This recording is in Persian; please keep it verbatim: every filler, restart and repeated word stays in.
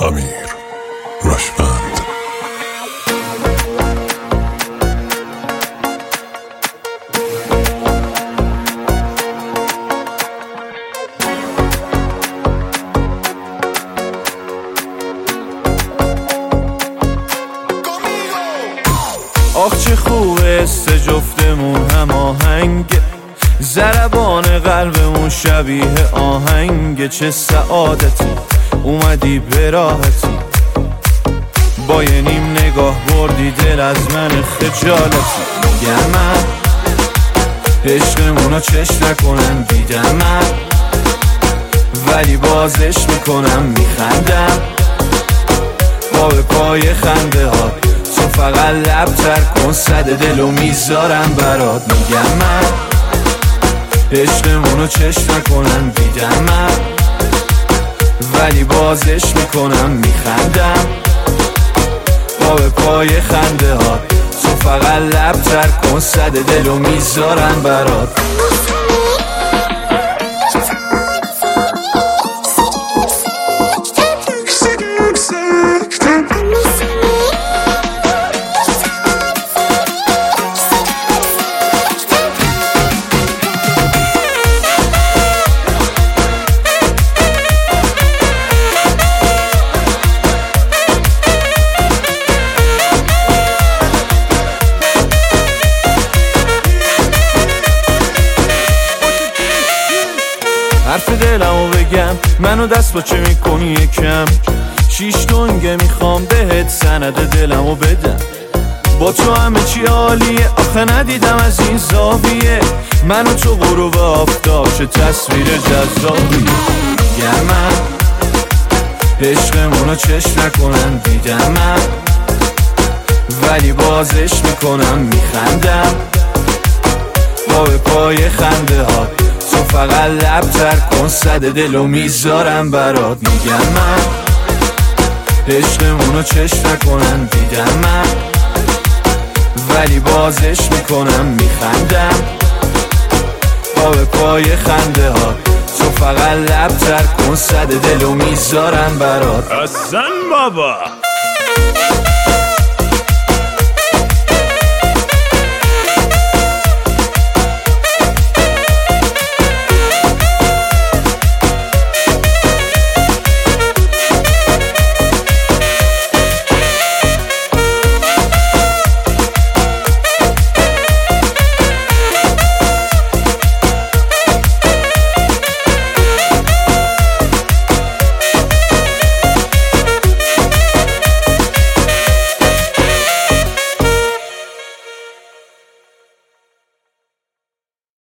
امیر رشمند. آخ چه خوبه سه جفتمون هم آهنگ، ضربان قلبمون شبیه آهنگ. چه سعادتی اومدی به راحتی، با یه نیم نگاه بردی دل از من خجالتی. میگم من عشقمونو چشم نکنن دیدم من، ولی بازش میکنم میخندم با به پای خنده ها. تو فقط لب تر کن صد دلو میذارم برات. میگم من عشقمونو چشم نکنن دیدم من، ولی بازش میکنم میخندم با به پای خنده ها. تو فقط لب تر کن صد دلو میذارم برات. حرف دلمو بگم، منو دست با چه میکنی یکم. شیش دنگه میخوام بهت سند دلمو بدم. با تو همه چی عالیه، آخه ندیدم از این زاویه. منو تو غروب آفتاب چه تصویر جذابیه. میگم من عشقمونو چشم نکنن دیدم من، ولی بازش میکنم میخندم با به پای خنده ها. تو فقط لب تر کن صد دلو میذارم برات. میگم من عشقمونو چشم نکنن دیدم من، ولی بازش میکنم میخندم با به پای خنده ها. تو فقط لب تر کن صد دلو میذارم برات. حسن بابا